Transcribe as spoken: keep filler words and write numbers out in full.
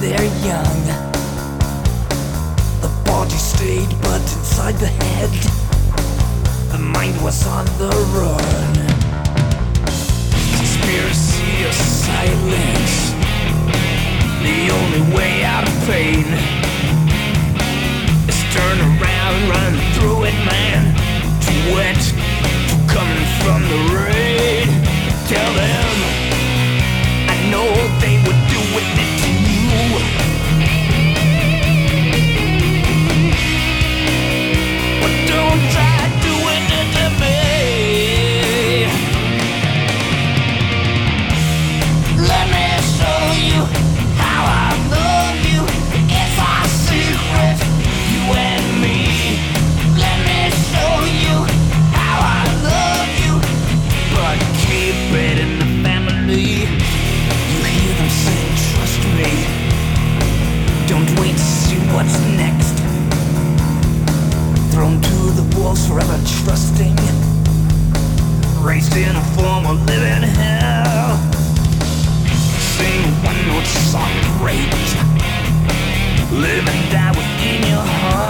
they're young. The body stayed, but inside the head, the mind was on the run. Conspiracy of silence, the only way out of pain is turn around, run through it, man. Too wet, too coming from the rain. Tell them I know they would do with it to you, but don't try doing it to me. Let me show you how I love you. It's our secret, you and me. Let me show you how I love you, but keep it in the family. You hear them say, trust me. Don't wait to see what's next. Thrown to the wolves, forever trusting. Raised in a form of living hell. Sing one note song of rage. Live and die within your heart.